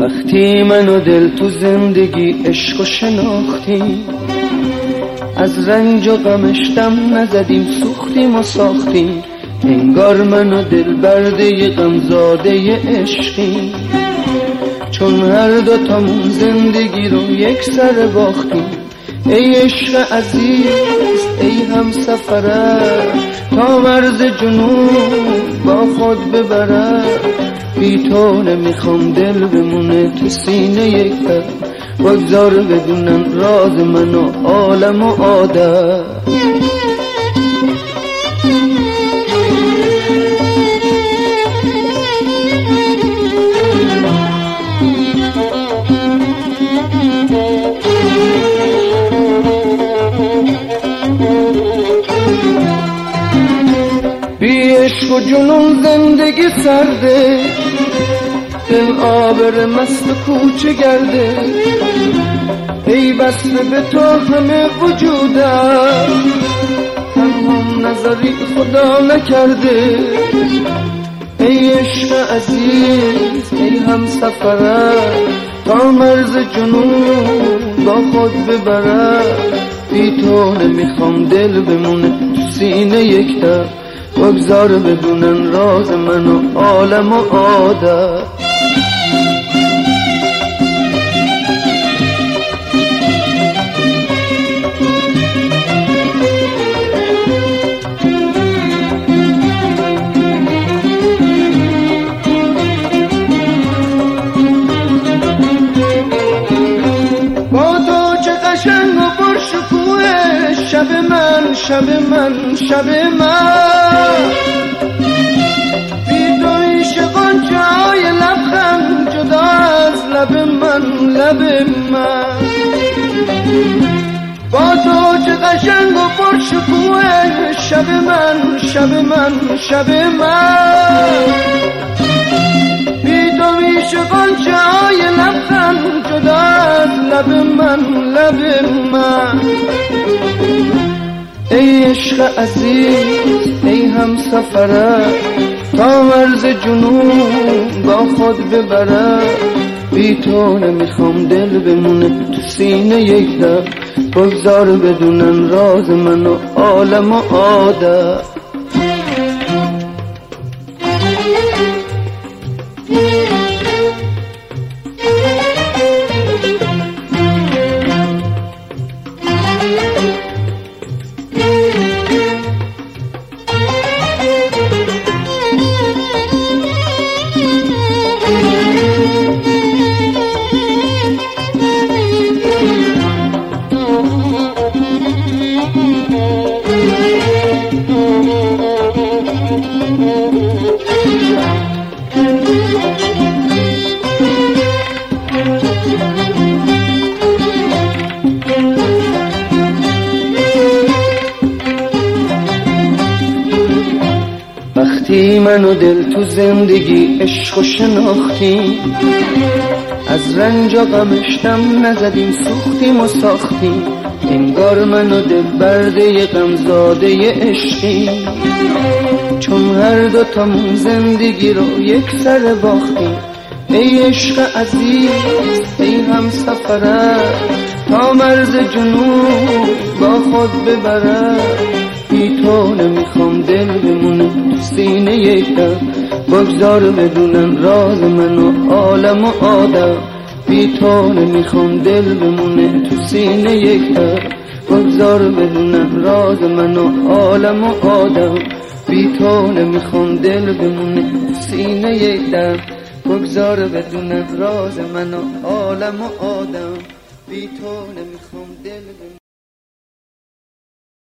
وقتی من و دل تو زندگی عشق و شناختیم، از رنج و غمش دم نزدیم، سوختیم و ساختیم، انگار من و دل برده غمزاده عشقیم. چون هر دوتامون زندگی رو یک سر باختیم، ای عشق عزیز ای همسفرت، تا مرز جنون با خود ببرد. بی تو نمیخوام دل بمونه تو سینه یک در، بگذار بدونن راز من و عالم و عادت. بی عشق و جنون زندگی سرده، دل آبر مست کوچه گرده، ای بسته به تو همه وجودم، تنها نظری خدا نکرده. ای عشق عزیز ای همسفرت، تا مرز جنون با خود ببرد. بی تو نمیخوام دل بمونه تو سینه یک در، بگذار بدونن راز من و عالم و عادت. با تو چه قشنگ و پرشکوه، شب من شب من شب من، بی تو عشق غنچه‌های لبخند جدا از لب من لب من. با تو چه قشنگ و پرشکوه، شب من شب من شب من، بی تو عشق غنچه‌های لبخند جدا از لب من لب من. ای عشق عزیز ای همسفرت، تا مرز جنون با خود ببرد. بی تو نمیخوام دل بمونه تو سینه یک در، بگذار بدونن راز من و عالم و عادت. وقتی من و دل تو زندگی عشق و شناختیم، از رنج و غمش دم نزدیم، سوختیم و ساختیم، انگار من و دل برده غمزاده عشقیم. چون هر دوتامون زندگی رو یک سر باختیم، ای عشق عزیز ای همسفرت، تا مرز جنون با خود ببرد. بی تو نمیخوام دل بمونه تو سینه یک در، بگذار بدونن راز من و عالم و عادت. بی تو نمیخوام دل بمونه تو سینه یک در، بگذار بدونن راز من و عالم و عادت. بی تو نمیخوام دل بمونه تو سینه یک در، بگذار بدونن راز من و عالم و عادت. بی تو نمیخوام دل بمونه.